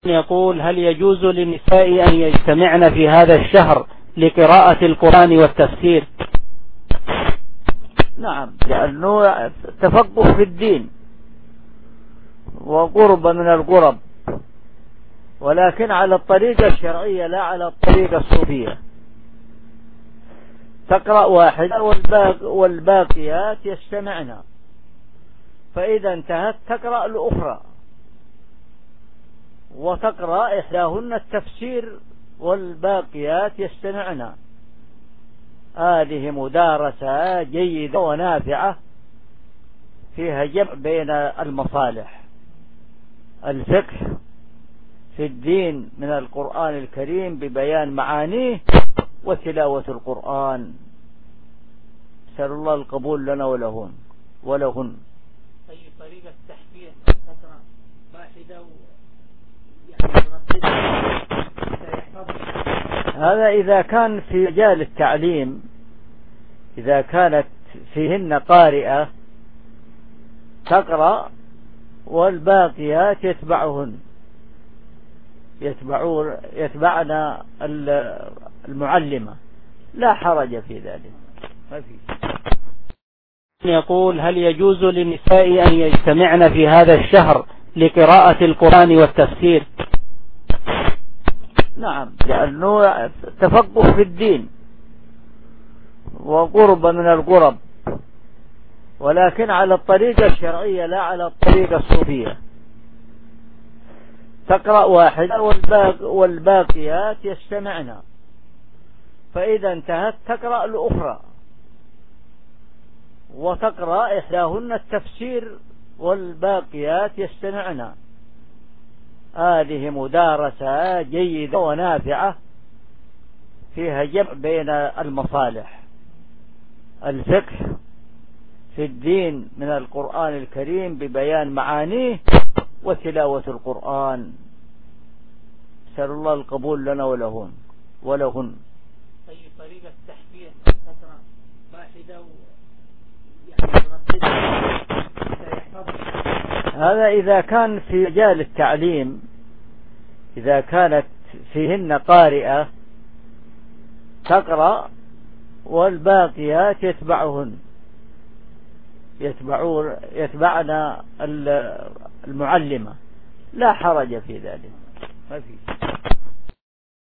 يقول: هل يجوز للنساء أن يجتمعن في هذا الشهر لقراءة القرآن والتفسير؟ نعم، لأنه تفقه في الدين وقرب من القرب، ولكن على الطريقة الشرعية لا على الطريقة الصوفية. تقرأ واحدة والباقيات يستمعن، فإذا انتهت تقرأ الأخرى، وتقرأ إحداهن التفسير والباقيات يستمعن. هذه مدارسة جيدة ونافعة فيها جمع بين المصالح: الفقه في الدين من القرآن الكريم ببيان معانيه، وتلاوة القرآن. نسأل الله القبول لنا ولهن. أي طريقة تحفيز تقرأ واحدة هذا إذا كان في مجال التعليم، إذا كانت فيهن قارئة تقرأ والباقيات يتبعن المعلمة، لا حرج في ذلك، ما في. يقول: هل يجوز للنساء أن يجتمعن في هذا الشهر لقراءة القرآن والتفسير؟ نعم، لأنه تفقه في الدين وقرب من القرب، ولكن على الطريقة الشرعية لا على الطريقة الصوفية. تقرأ واحدة والباقيات يستمعن، فإذا انتهت تقرأ الأخرى، وتقرأ إحداهن التفسير والباقيات يستمعن. هذه مدارسة جيدة ونافعة فيها جمع بين المصالح: الفقه في الدين من القرآن الكريم ببيان معانيه، وتلاوة القرآن. نسأل الله القبول لنا ولهن. أي طريقة تحفيز تقرأ واحدة هذا إذا كان في مجال التعليم، إذا كانت فيهن قارئة تقرأ والباقيات يتبعن المعلمة، لا حرج في ذلك، ما في.